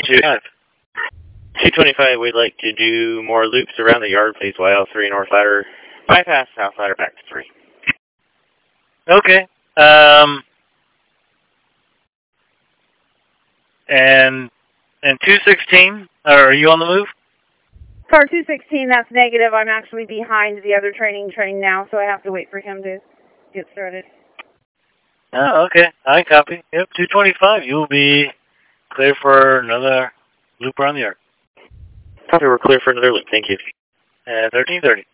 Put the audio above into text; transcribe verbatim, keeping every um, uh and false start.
twenty-five. two twenty-five, we'd like to do more loops around the yard, please. Y L three North Ladder, bypass South Ladder back to three. Okay. Um, and and two sixteen, are you on the move? Car two sixteen, that's negative. I'm actually behind the other training train now, so I have to wait for him to get started. Oh, okay. I copy. Yep, two twenty-five. You'll be clear for another loop around the yard. Copy, we're clear for another loop. Thank you. At thirteen thirty.